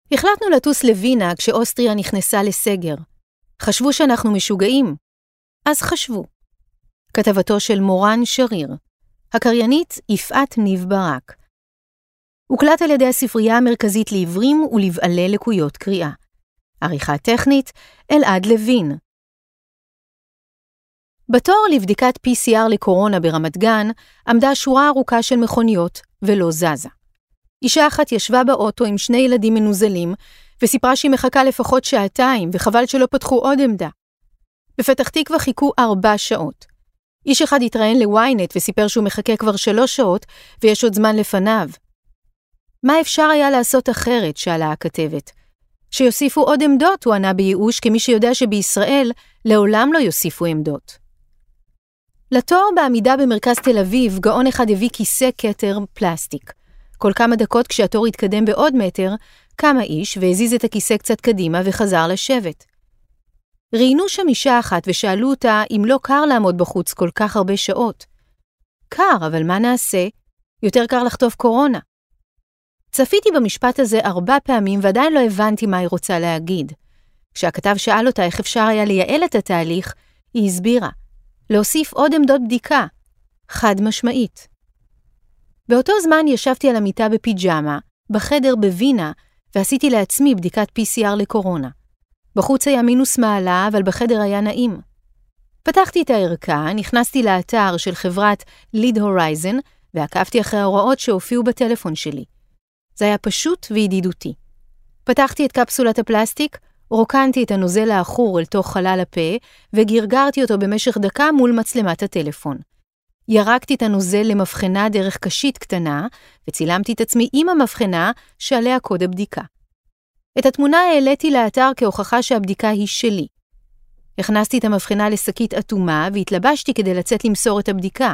החלטנו לטוס לווינה כשאוסטריה נכנסה לסגר. חשבו שאנחנו משוגעים. אז חשבו. כתבתו של מורן שריר. הקריינית יפעת ניב ברק. הוקלט על ידי הספרייה המרכזית לעיוורים ולבעלי לקויות קריאה. עריכה טכנית, אלעד לוין. בתור לבדיקת PCR לקורונה ברמת גן, עמדה שורה ארוכה של מכוניות ולא זזה. אישה אחת ישבה באוטו עם 2 ילדים מנוזלים, וסיפרה שהיא מחכה לפחות 2 שעות, וחבל שלא פתחו עוד עמדה. בפתח תקווה חיכו 4 שעות. איש אחד התראיין לוויינט וסיפר שהוא מחכה כבר 3 שעות, ויש עוד זמן לפניו. מה אפשר היה לעשות אחרת, שאלה הכתבת. שיוסיפו עוד עמדות, הוא ענה בייאוש, כמי שיודע שבישראל לעולם לא יוסיפו עמדות. לתור בעמידה במרכז תל אביב, גאון אחד הביא כיסא כתר פלסטיק. כל כמה דקות כשהתור התקדם בעוד מטר, קם האיש והזיז את הכיסא קצת קדימה וחזר לשבת. ראינו שם אישה אחת ושאלו אותה אם לא קר לעמוד בחוץ כל כך הרבה שעות. קר, אבל מה נעשה? יותר קר לחטוף קורונה. צפיתי במשפט הזה 4 פעמים ועדיין לא הבנתי מה היא רוצה להגיד. כשהכתב שאל אותה איך אפשר היה לייעל את התהליך, היא הסבירה. להוסיף עוד עמדות בדיקה. חד משמעית. באותו זמן ישבתי על המיטה בפיג'מה, בחדר בווינה, ועשיתי לעצמי בדיקת PCR לקורונה. בחוץ היה מינוס מעלה, אבל בחדר היה נעים. פתחתי את הערכה, נכנסתי לאתר של חברת ליד הורייזן, ועקבתי אחרי ההוראות שהופיעו בטלפון שלי. זה היה פשוט וידידותי. פתחתי את קפסולת הפלסטיק, רוקנתי את הנוזל האחור אל תוך חלל הפה, וגרגרתי אותו במשך דקה מול מצלמת הטלפון. ירקתי את הנוזל למבחנה דרך קשית קטנה, וצילמתי את עצמי עם המבחנה שעליה קוד הבדיקה. את התמונה העליתי לאתר כהוכחה שהבדיקה היא שלי. הכנסתי את המבחנה לשקית אטומה, והתלבשתי כדי לצאת למסור את הבדיקה.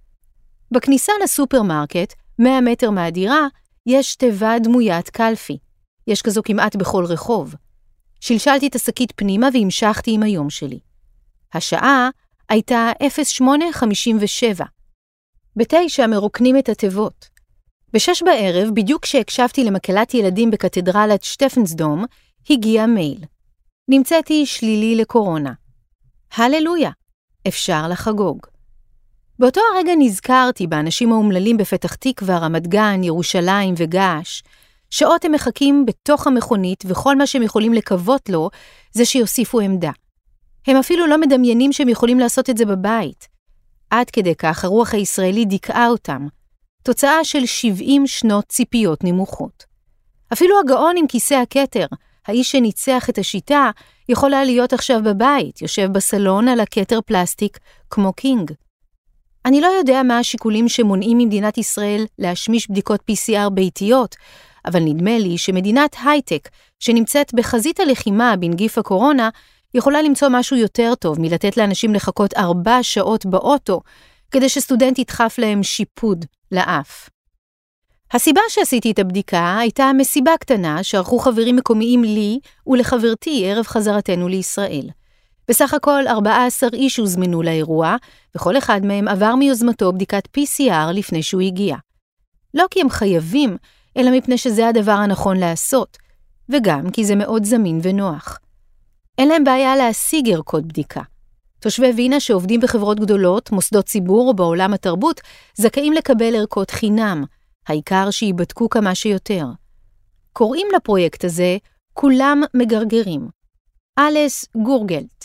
בכניסה לסופרמרקט, 100 מטר מהדירה, יש תיבה דמוית קלפי. יש כזו כמעט בכל רחוב. שלשלתי את השקית פנימה והמשכתי עם היום שלי. השעה הייתה 08:57. ב-9 מרוקנים את התיבות. ב-6 בערב, בדיוק כשהקשבתי למקהלת ילדים בקתדרלת שטפנסדום, הגיע מייל. נמצאתי שלילי לקורונה. הללויה, אפשר לחגוג. באותו הרגע נזכרתי באנשים האומללים בפתח תקווה, רמת גן, ירושלים וגעש, שעות הם מחכים בתוך המכונית, וכל מה שהם יכולים לקוות לו זה שיוסיפו עמדה. הם אפילו לא מדמיינים שהם יכולים לעשות את זה בבית. עד כדי כך הרוח הישראלי דיכאה אותם. תוצאה של 70 שנות ציפיות נמוכות. אפילו הגאון עם כיסא הכתר, האיש שניצח את השיטה, יכולה להיות עכשיו בבית, יושב בסלון על הכתר פלסטיק כמו קינג. אני לא יודע מה השיקולים שמונעים ממדינת ישראל להשמיש בדיקות PCR ביתיות, אבל נדמה לי שמדינת הייטק שנמצאת בחזית הלחימה בנגיף הקורונה, יכולה למצוא משהו יותר טוב מלתת לאנשים לחכות 4 שעות באוטו, כדי שסטודנט ידחף להם שיפוד לאף. הסיבה שעשיתי את הבדיקה הייתה מסיבה קטנה שערכו חברים מקומיים לי ולחברתי ערב חזרתנו לישראל. בסך הכל 14 איש הוזמנו לאירוע, וכל אחד מהם עבר מיוזמתו בדיקת PCR לפני שהוא הגיע. לא כי הם חייבים, אלא מפני שזה הדבר הנכון לעשות, וגם כי זה מאוד זמין ונוח. אין להם בעיה להשיג ערכות בדיקה. תושבי וינה שעובדים בחברות גדולות, מוסדות ציבור או בעולם התרבות, זכאים לקבל ערכות חינם, העיקר שיבדקו כמה שיותר. קוראים לפרויקט הזה, כולם מגרגרים. אלס גורגלט.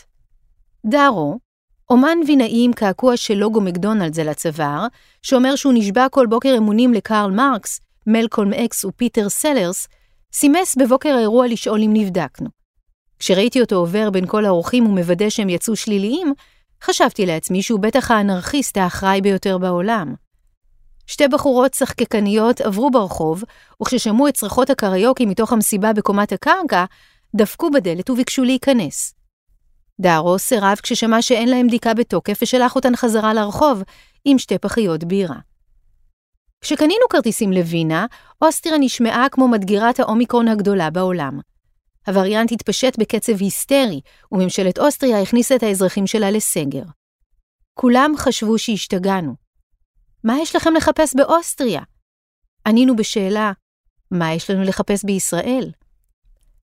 דארו, אומן וינאי עם קעקוע של לוגו מקדונלדס על הצוואר, שאומר שהוא נשבע כל בוקר אמונים לקרל מרקס, מלקולם אקס ופיטר סלרס, סימס בבוקר האירוע לשאול אם נבדקנו. כשראיתי אותו עובר בין כל האורחים ומוודא שהם יצאו שליליים, חשבתי לעצמי שהוא בטח האנרכיסט האחראי ביותר בעולם. 2 בחורות שחקקניות עברו ברחוב, וכששמעו את צרחות הקריוקי מתוך המסיבה בקומת הקרקע, דפקו בדלת וביקשו להיכנס. דארו סירב כששמע שאין להם בדיקה בתוקף ושלח אותן חזרה לרחוב עם 2 פחיות בירה. כשקנינו כרטיסים לווינה, אוסטריה נשמעה כמו מדגירת האומיקרון הגדולה בעולם. הווריאנט התפשט בקצב היסטרי, וממשלת אוסטריה הכניסה את האזרחים שלה לסגר. כולם חשבו שהשתגענו. מה יש לכם לחפש באוסטריה? ענינו בשאלה, מה יש לנו לחפש בישראל?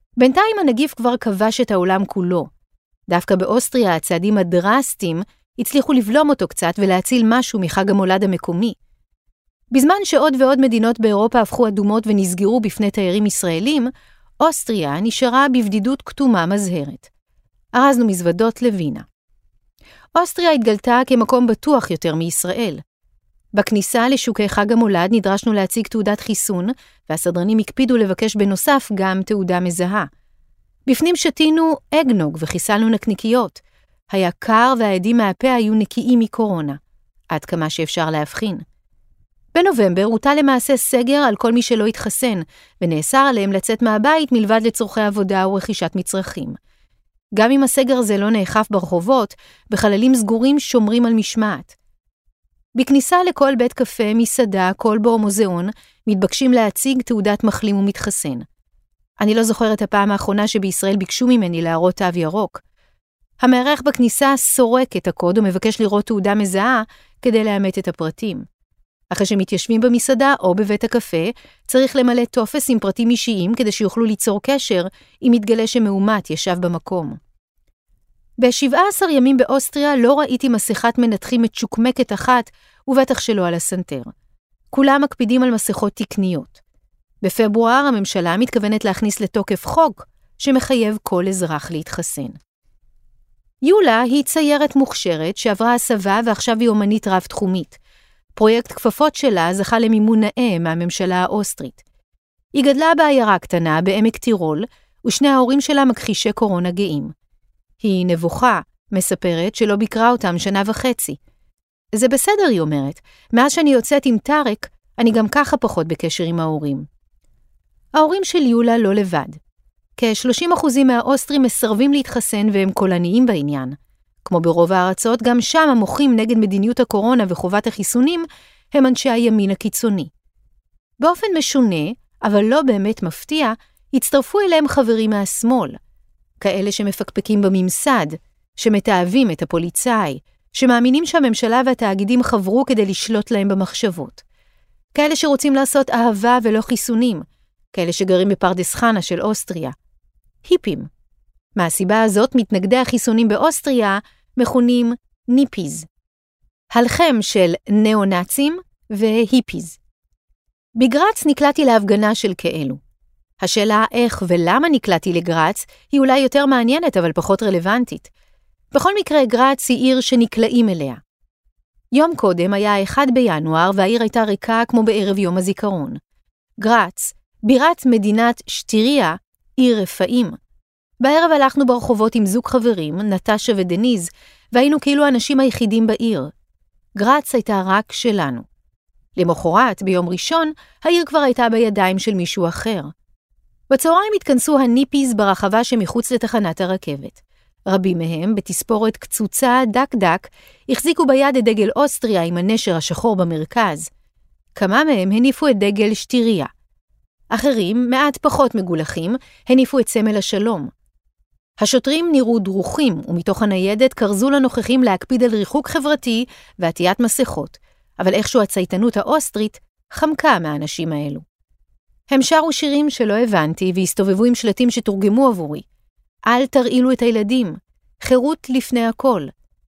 בינתיים הנגיף כבר כבש את העולם כולו. דווקא באוסטריה הצעדים הדרסטיים הצליחו לבלום אותו קצת ולהציל משהו מחג המולד המקומי. בזמן שעוד ועוד מדינות באירופה הפכו אדומות ונסגרו בפני תיירים ישראלים, אוסטריה נשארה בבדידות כתומה מזהרת. ארזנו מזוודות לווינה. אוסטריה התגלתה כמקום בטוח יותר מישראל. בכניסה לשוקי חג המולד נדרשנו להציג תעודת חיסון, והסדרנים הקפידו לבקש בנוסף גם תעודה מזהה. בפנים שתינו אגנוג וחיסלנו נקניקיות. היה קר והעדים מהפה היו נקיים מקורונה, עד כמה שאפשר להבחין. בנובמבר הוטל למעשה סגר על כל מי שלא התחסן, ונאסר עליהם לצאת מהבית מלבד לצורכי עבודה ורכישת מצרכים. גם אם הסגר הזה לא נאכף ברחובות, בחללים סגורים שומרים על משמעת. בכניסה לכל בית קפה, מסעדה, כלבו או מוזיאון, מתבקשים להציג תעודת מחלים ומתחסן. אני לא זוכרת הפעם האחרונה שבישראל ביקשו ממני להראות תו ירוק. המארח בכניסה סורק את הקוד ומבקש לראות תעודה מזהה כדי לאמת את הפרטים. אחרי שמתיישבים במסעדה או בבית הקפה, צריך למלא טופס עם פרטים אישיים כדי שיוכלו ליצור קשר אם יתגלה שמאומת ישב במקום. ב-17 ימים באוסטריה לא ראיתי מסכת מנתחים מצ'וקמקת אחת, ובטח שלא על הסנטר. כולם מקפידים על מסכות תקניות. בפברואר הממשלה מתכוונת להכניס לתוקף חוק שמחייב כל אזרח להתחסן. יולה היא ציירת מוכשרת שעברה הסבה ועכשיו היא אומנית רב-תחומית. פרויקט כפפות שלה זכה למימון נאה מהממשלה האוסטרית. היא גדלה בעיירה קטנה בעמק טירול, ושני ההורים שלה מכחישי קורונה גאים. היא נבוכה, מספרת שלא ביקרה אותם 1.5 שנה. זה בסדר, היא אומרת. מאז שאני יוצאת עם טארק, אני גם ככה פחות בקשר עם ההורים. ההורים של יולה לא לבד. כ-30% מהאוסטרים מסרבים להתחסן והם קולניים בעניין. כמו ברוב הארצות, גם שם המוחים נגד מדיניות הקורונה וחובת החיסונים הם אנשי הימין הקיצוני. באופן משונה, אבל לא באמת מפתיע, הצטרפו אליהם חברים מהשמאל. כאלה שמפקפקים בממסד, שמתאהבים את הפוליצאי, שמאמינים שהממשלה והתאגידים חברו כדי לשלוט להם במחשבות. כאלה שרוצים לעשות אהבה ולא חיסונים, כאלה שגרים בפרדס חנה של אוסטריה. היפים. מהסיבה הזאת מתנגדי החיסונים באוסטריה מכונים ניפיז. הלחם של נאו-נאצים והיפיז. בגרץ נקלעתי להפגנה של כאלו. השאלה איך ולמה נקלעתי לגרץ היא אולי יותר מעניינת אבל פחות רלוונטית. בכל מקרה גרץ היא עיר שנקלעים אליה. יום קודם היה 1 בינואר והעיר הייתה ריקה כמו בערב יום הזיכרון. גרץ, בירת מדינת שטיריה, עיר רפאים. בערב הלכנו ברחובות עם זוג חברים, נטשה ודניז, והיינו כאילו האנשים היחידים בעיר. גרץ הייתה רק שלנו. למחרת, ביום ראשון, העיר כבר הייתה בידיים של מישהו אחר. בצהריים התכנסו הניפיז ברחבה שמחוץ לתחנת הרכבת. רבים מהם, בתספורת קצוצה דק-דק, החזיקו ביד את דגל אוסטריה עם הנשר השחור במרכז. כמה מהם הניפו את דגל שטיריה. אחרים, מעט פחות מגולחים, הניפו את סמל השלום. השוטרים נראו דרוכים, ומתוך הניידת קרזו לנוכחים להקפיד על ריחוק חברתי ועטיית מסכות, אבל איכשהו הצייתנות האוסטרית חמקה מהאנשים האלו. הם שרו שירים שלא הבנתי והסתובבו עם שלטים שתורגמו עבורי. אל תרעילו את הילדים, חירות לפני הכל,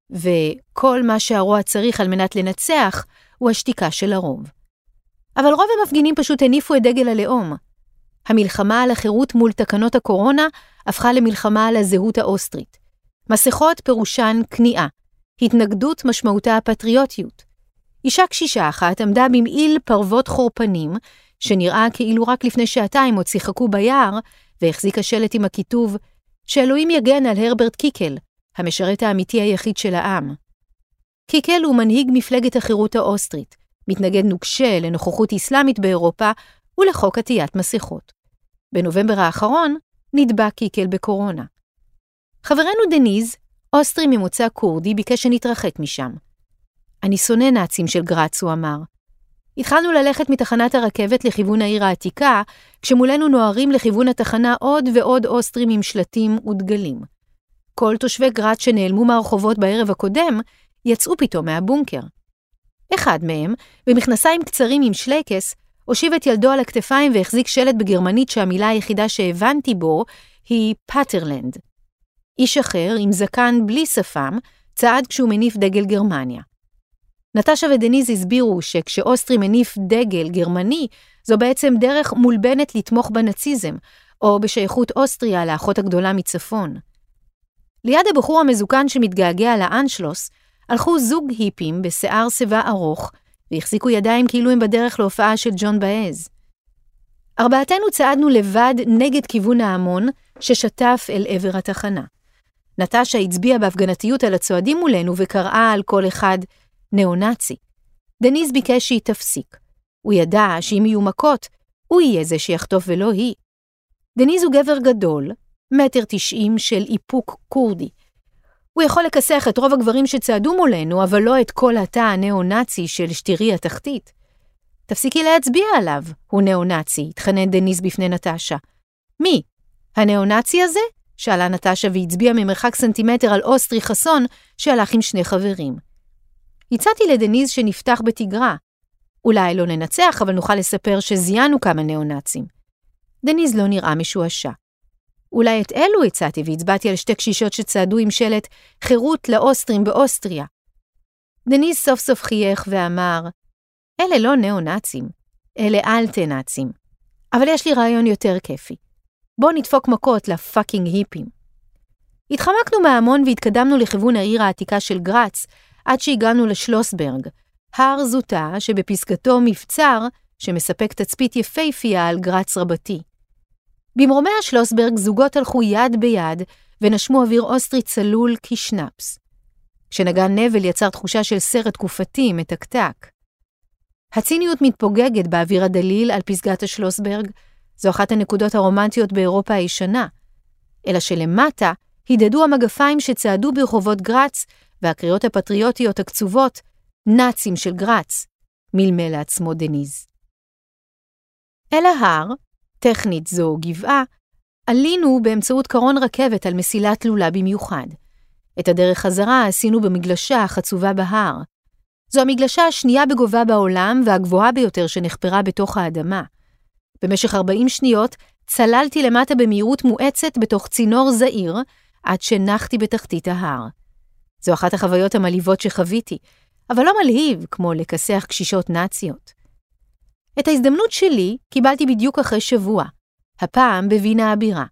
וכל מה שהרוע צריך על מנת לנצח הוא השתיקה של הרוב. אבל רוב המפגינים פשוט הניפו את דגל הלאום. המלחמה על החירות מול תקנות הקורונה הפכה למלחמה על הזהות האוסטרית. מסכות פירושן כניעה, התנגדות משמעותה הפטריוטיות. אישה קשישה אחת עמדה במעיל פרוות חורפנים, שנראה כאילו רק לפני 2 שעתיים עוד שיחקו ביער, והחזיקה שלט עם הכיתוב, שאלוהים יגן על הרברט קיקל, המשרת האמיתי היחיד של העם. קיקל הוא מנהיג מפלגת החירות האוסטרית, מתנגד נוקשה לנוכחות אסלאמית באירופה ולחוק עטיית מסכות. בנובמבר האחרון נדבק קיקל בקורונה. חברנו דניז, אוסטרי ממוצא קורדי, ביקש שנתרחק משם. אני שונא נאצים של גרץ, הוא אמר. התחלנו ללכת מתחנת הרכבת לכיוון העיר העתיקה, כשמולנו נוערים לכיוון התחנה עוד ועוד אוסטרים עם שלטים ודגלים. כל תושבי גרץ שנעלמו מהרחובות בערב הקודם, יצאו פתאום מהבונקר. אחד מהם, במכנסיים קצרים עם שלייקס, הושיב את ילדו על הכתפיים והחזיק שלט בגרמנית שהמילה היחידה שהבנתי בו היא פטרלנד. איש אחר, עם זקן בלי שפם, צעד כשהוא מניף דגל גרמניה. נטשה ודניז הסבירו שכשאוסטרי מניף דגל גרמני, זו בעצם דרך מולבנת לתמוך בנאציזם, או בשייכות אוסטריה לאחות הגדולה מצפון. ליד הבחור המזוקן שמתגעגע לאנשלוס, הלכו זוג היפים בשיער שיבה ארוך, והחזיקו ידיים כאילו הם בדרך להופעה של ג'ון באז. ארבעתנו צעדנו לבד נגד כיוון ההמון ששטף אל עבר התחנה. נטשה הצביעה בהפגנתיות על הצועדים מולנו וקראה על כל אחד נאו-נאצי. דניז ביקש שהיא תפסיק. הוא ידע שאם יהיו מכות, הוא יהיה זה שיחטוף ולא היא. דניז הוא גבר גדול, 1.90 מטר של איפוק קורדי. הוא יכול לכסח את רוב הגברים שצעדו מולנו, אבל לא את כל התא הנאו-נאצי של שתירי התחתית. תפסיקי להצביע עליו, הוא נאו-נאצי, התחנן דניז בפני נטשה. מי? הנאו-נאצי הזה? שאלה נטשה והצביעה ממרחק סנטימטר על אוסטרי חסון שהלך עם שני חברים. הצעתי לדניז שנפתח בתגרה. אולי לא ננצח, אבל נוכל לספר שזיינו כמה נאו-נאצים. דניז לא נראה משועשע. אולי את אלו הצעתי והצבעתי על שתי קשישות שצעדו עם שלט חירות לאוסטרים באוסטריה. דניז סוף סוף חייך ואמר, אלה לא נאו-נאצים, אלה אלטה-נאצים. אבל יש לי רעיון יותר כיפי. בואו נדפוק מכות לפאקינג היפים. התחמקנו מההמון והתקדמנו לכיוון העיר העתיקה של גרץ, עד שהגענו לשלוסברג, הר זוטה שבפסגתו מבצר שמספק תצפית יפהפייה על גרץ רבתי. במרומי השלוסברג זוגות הלכו יד ביד ונשמו אוויר אוסטרי צלול כשנפס. כשנגן נבל יצר תחושה של סרט תקופתי מתקתק. הציניות מתפוגגת באוויר הדליל על פסגת השלוסברג, זו אחת הנקודות הרומנטיות באירופה הישנה, אלא שלמטה הידדו המגפיים שצעדו ברחובות גרץ, והקריאות הפטריוטיות הקצובות, נאצים של גרץ, מלמל לעצמו דניז. אל ההר, טכנית זו גבעה, עלינו באמצעות קרון רכבת על מסילה תלולה במיוחד. את הדרך חזרה עשינו במגלשה החצובה בהר. זו המגלשה השנייה בגובה בעולם והגבוהה ביותר שנחפרה בתוך האדמה. במשך 40 שניות צללתי למטה במהירות מואצת בתוך צינור זעיר, עד שנחתי בתחתית ההר. זו אחת החוויות המלהיבות שחוויתי, אבל לא מלהיב כמו לכסח קשישות נאציות. את ההזדמנות שלי קיבלתי בדיוק אחרי שבוע, הפעם בווינה הבירה.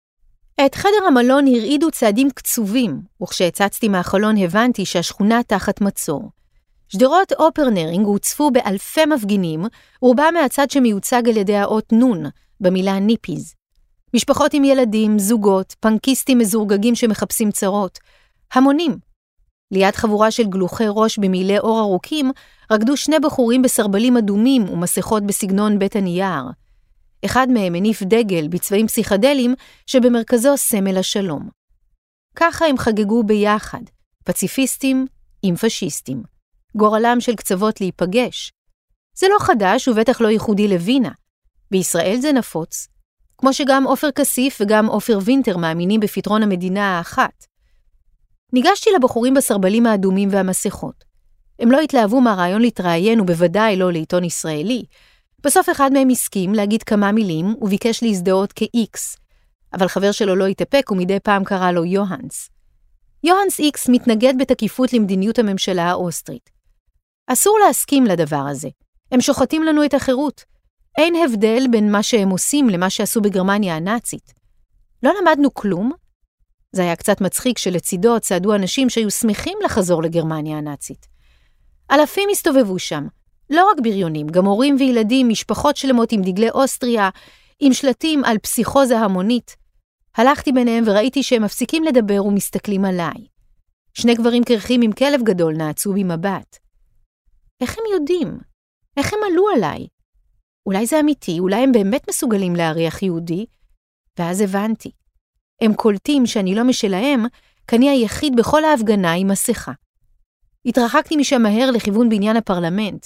את חדר המלון הרעידו צעדים קצובים, וכשהצצתי מהחלון הבנתי שהשכונה תחת מצור. שדרות אופרנרינג הוצפו באלפי מפגינים, רובם מהצד שמיוצג על ידי האות נון, במילה ניפיז. משפחות עם ילדים, זוגות, פנקיסטים מזורגגים שמחפשים צרות. המונים. ליד חבורה של גלוחי ראש במעילי אור ארוכים, רקדו שני בחורים בסרבלים אדומים ומסכות בסגנון בית הנייר. אחד מהם הניף דגל בצבעים פסיכדליים שבמרכזו סמל השלום. ככה הם חגגו ביחד, פציפיסטים עם פשיסטים. גורלם של קצוות להיפגש. זה לא חדש ובטח לא ייחודי לווינה. בישראל זה נפוץ. כמו שגם עופר כסיף וגם עופר וינטר מאמינים בפתרון המדינה האחת. ניגשתי לבחורים בסרבלים האדומים והמסכות. הם לא התלהבו מהרעיון להתראיין ובוודאי לא לעיתון ישראלי. בסוף אחד מהם הסכים להגיד כמה מילים וביקש להזדהות כ-X, אבל חבר שלו לא התאפק ומדי פעם קרא לו יוהנס. יוהנס X מתנגד בתקיפות למדיניות הממשלה האוסטרית. אסור להסכים לדבר הזה. הם שוחטים לנו את החירות. אין הבדל בין מה שהם עושים למה שעשו בגרמניה הנאצית. לא למדנו כלום? זה היה קצת מצחיק שלצידו צעדו אנשים שהיו שמחים לחזור לגרמניה הנאצית. אלפים הסתובבו שם, לא רק בריונים, גם הורים וילדים, משפחות שלמות עם דגלי אוסטריה, עם שלטים על פסיכוזה המונית. הלכתי ביניהם וראיתי שהם מפסיקים לדבר ומסתכלים עליי. שני גברים קרחים עם כלב גדול נעצו במבט. איך הם יודעים? איך הם עלו עליי? אולי זה אמיתי, אולי הם באמת מסוגלים להריח יהודי? ואז הבנתי. הם קולטים שאני לא משלהם, כי אני היחיד בכל ההפגנה עם מסכה. התרחקתי משם מהר לכיוון בניין הפרלמנט.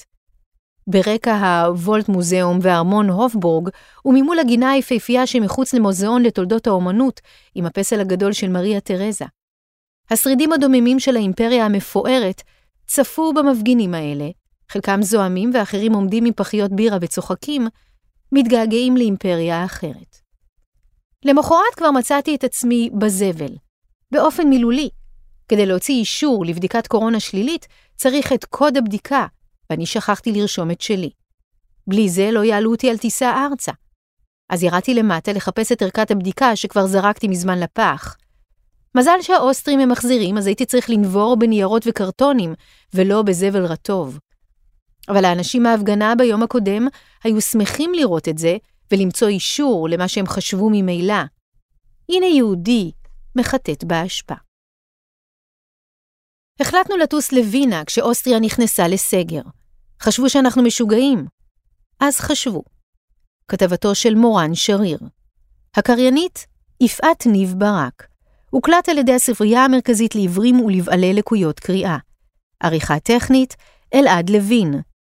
ברקע הוולט מוזיאום והארמון הופבורג, וממול הגינה היפהפייה שמחוץ למוזיאון לתולדות האומנות, עם הפסל הגדול של מריה תרזה. השרידים הדוממים של האימפריה המפוארת צפו במפגינים האלה, חלקם זועמים ואחרים עומדים עם פחיות בירה וצוחקים, מתגעגעים לאימפריה האחרת. למחרת כבר מצאתי את עצמי בזבל, באופן מילולי. כדי להוציא אישור לבדיקת קורונה שלילית, צריך את קוד הבדיקה, ואני שכחתי לרשום את שלי. בלי זה לא יעלו אותי על טיסה ארצה. אז ירדתי למטה לחפש את ערכת הבדיקה שכבר זרקתי מזמן לפח. מזל שהאוסטרים הם מחזירים, אז הייתי צריך לנבור בניירות וקרטונים, ולא בזבל רטוב. אבל האנשים מההפגנה ביום הקודם היו שמחים לראות את זה, ולמצוא אישור למה שהם חשבו ממילא. הנה יהודי מחטט באשפה. החלטנו לטוס לווינה כשאוסטריה נכנסה לסגר. חשבו שאנחנו משוגעים. אז חשבו. כתבתו של מורן שריר. הקריינית, יפעת ניב ברק. הוקלט על ידי הספרייה המרכזית לעברים ולבעלי לקויות קריאה. עריכה טכנית, אלעד לוין.